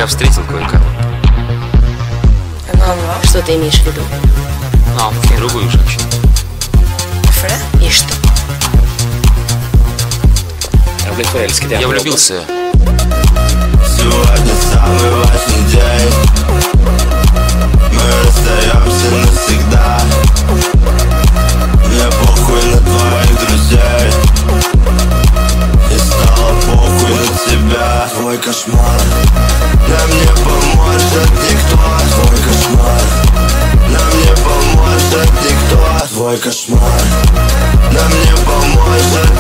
Я встретил кое-кого. Что ты имеешь в виду? Другую женщину. И что? Я влюбился. Сегодня самый важный день. Мы расстаемся навсегда. Мне похуй на твоих друзей. И стало похуй на тебя. Твой кошмар нам не поможет никто. Твой кошмар нам не поможет никто. Твой кошмар нам не поможет